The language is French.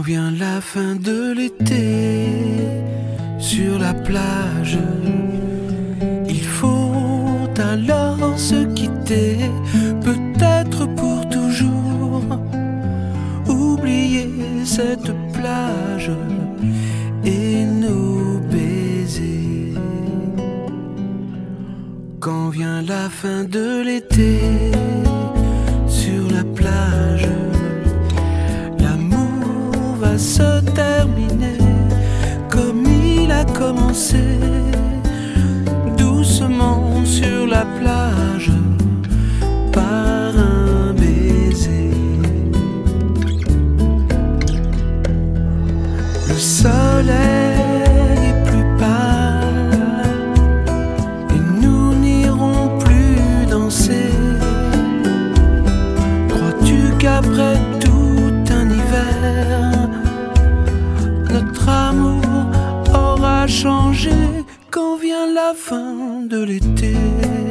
vient la fin de l'été, sur la plage, il faut alors se quitter, peut-être pour toujours, oublier cette plage et nos baisers. Quand vient la fin de l'été, sur la plage, l'amour va se terminer comme il a commencé, doucement sur la plage, par un baiser. Le soleil est plus pâle et nous n'irons plus danser. Crois-tu qu'après tout un hiver, notre amour aura changé quand vient la fin de l'été?